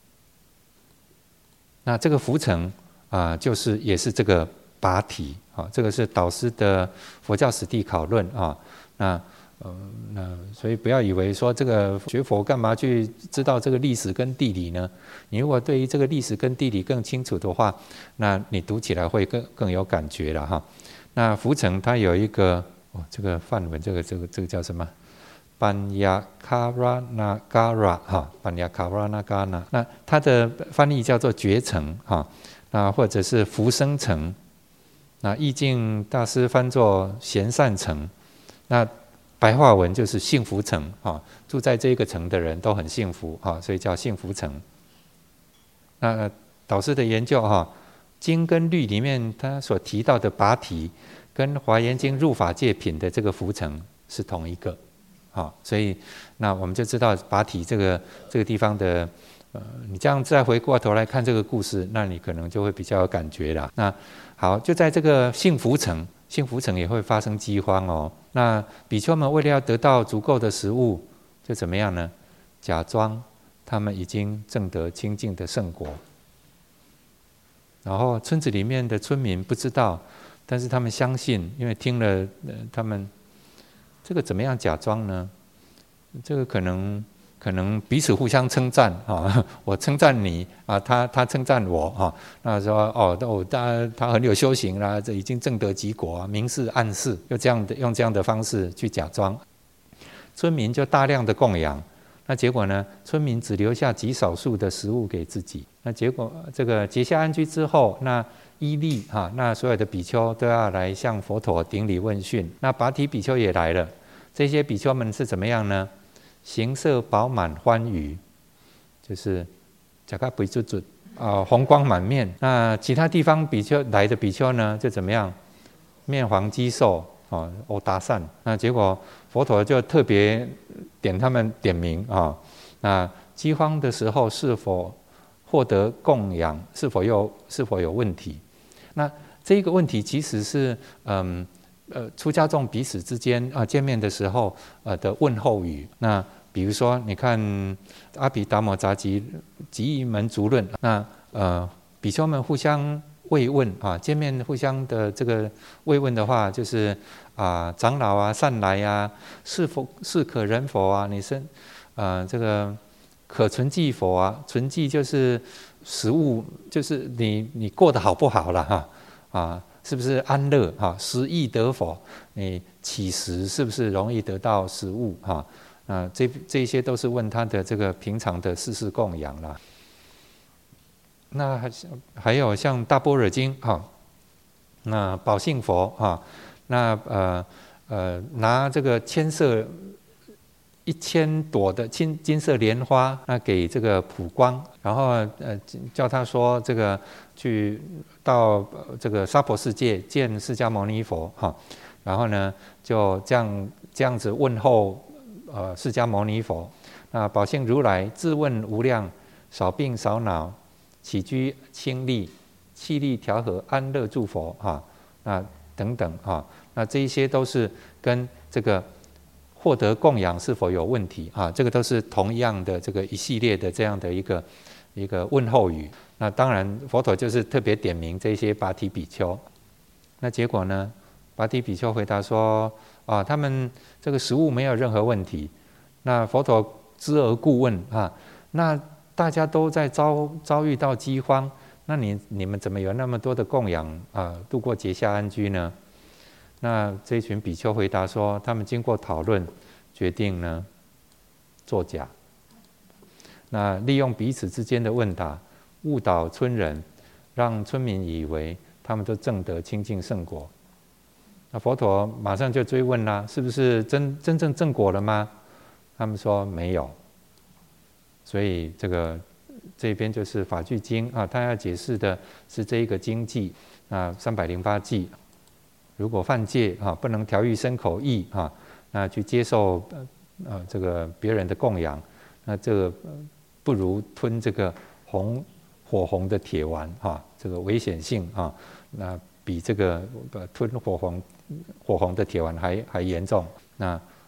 那这个浮层啊、呃，就是也是这个拔提啊，这个是导师的佛教史地考论啊，那。呃，那所以不要以为说这个学佛干嘛去知道这个历史跟地理呢？你如果对于这个历史跟地理更清楚的话，那你读起来会更更有感觉了哈。那浮层它有一个哦，这个梵文，这个这个这个叫什么？班雅卡拉那嘎拉哈，班雅卡拉那嘎那，那它的翻译叫做觉层哈，那或者是浮生层，那意境大师翻作贤善层，那。白话文就是幸福城啊，住在这个城的人都很幸福啊，所以叫幸福城。那导师的研究哈，经跟律里面他所提到的拔提，跟华严经入法界品的这个浮城是同一个啊，所以那我们就知道拔提这个这个地方的，呃，你这样再回过头来看这个故事，那你可能就会比较有感觉了。那好，就在这个幸福城。幸福城也会发生饥荒哦。那比丘们为了要得到足够的食物，就怎么样呢？假装他们已经证得清净的圣果。然后村子里面的村民不知道，但是他们相信，因为听了、呃、他们这个怎么样假装呢？这个可能。可能彼此互相称赞啊，我称赞你啊，他他称赞我啊，那说哦哦，他他很有修行啦，这已经证得极果啊，明示暗示，用这样的用这样的方式去假装，村民就大量的供养，那结果呢，村民只留下极少数的食物给自己，那结果这个结下安居之后，那依例哈，那所有的比丘都要来向佛陀顶礼问讯，那拔提比丘也来了，这些比丘们是怎么样呢？形色饱满欢愉，就是假个不准准啊，红光满面。那其他地方比丘来的比丘呢，就怎么样？面黄肌瘦啊，欧达善。那结果佛陀就特别点他们点名啊。那饥荒的时候是否获得供养？是否有是否有问题？那这个问题其实是嗯。呃，出家众彼此之间啊、呃、见面的时候呃的问候语，那比如说你看阿毗达摩杂集集异门足论，那呃比丘们互相慰问啊，见面互相的这个慰问的话，就是啊、呃、长老啊善来啊，是否是可忍否啊？你是呃这个可存记否啊？存记就是食物，就是你你过得好不好了哈啊。是不是安乐哈？食易得否？你乞食是不是容易得到食物哈？啊，这这些都是问他的这个平常的世事供养啦。那还还有像大般若经哈，那宝信佛哈，那呃呃拿这个千色一千朵的金金色莲花，那给这个普光，然后呃叫他说这个去到这个娑婆世界见释迦牟尼佛哈，然后呢就这样这样子问候呃释迦牟尼佛。那宝性如来自问无量，少病少恼，起居清利，气力调和，安乐住佛哈，那等等哈，那这一些都是跟这个。获得供养是否有问题啊？这个都是同样的这个一系列的这样的一个一个问候语。那当然，佛陀就是特别点名这些拔提比丘。那结果呢？拔提比丘回答说：啊，他们这个食物没有任何问题。那佛陀知而故问啊，那大家都在遭遭遇到饥荒，那你你们怎么有那么多的供养啊，度过结下安居呢？那这一群比丘回答说，他们经过讨论，决定呢作假。那利用彼此之间的问答，误导村人，让村民以为他们都证得清净圣果。那佛陀马上就追问啦，是不是真真正正果了吗？他们说没有。所以这个这边就是法句经啊，他要解释的是这一个经记啊，三百零八记。如果犯戒啊，不能调御身口意啊，那去接受呃这个别人的供养，那这个不如吞这个红火红的铁丸啊，这个危险性啊，那比这个吞火红火红的铁丸还还严重。那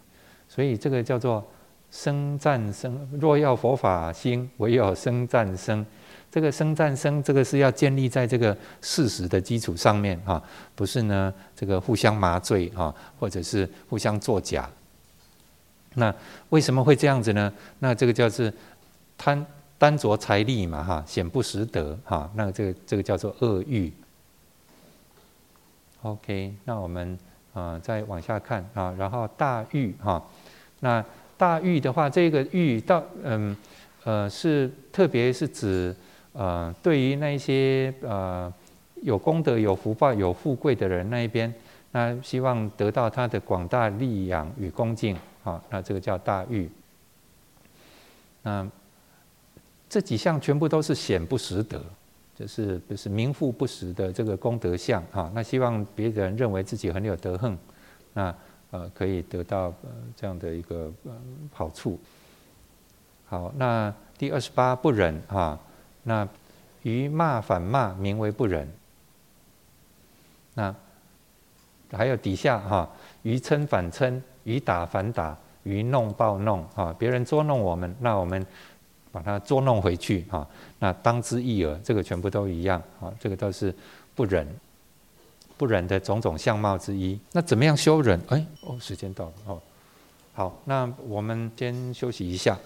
所以这个叫做生战生。若要佛法兴，唯有生战生。这个生战生，这个是要建立在这个事实的基础上面啊，不是呢这个互相麻醉啊，或者是互相作假。那为什么会这样子呢？那这个叫做贪单着财力嘛哈，显不实德哈，那这个这个叫做恶欲。OK， 那我们啊、呃、再往下看啊，然后大欲哈，那大欲的话，这个欲到嗯呃是特别是指呃对于那些呃有功德、有福报、有富贵的人那一边，那希望得到他的广大利养与恭敬啊，那这个叫大欲。那这几项全部都是显不实德，就是不是名副不实的这个功德相啊。那希望别人认为自己很有德行，那呃可以得到呃这样的一个呃好处。好，那第二十八不忍啊，那于骂反骂名为不忍。那还有底下哈，于嗔反嗔，于打反打，于弄报弄啊，别人捉弄我们，那我们把它捉弄回去啊，那当之一耳，这个全部都一样啊，这个都是不忍，不忍的种种相貌之一。那怎么样修忍？哎，哦，时间到了哦，好，那我们先休息一下。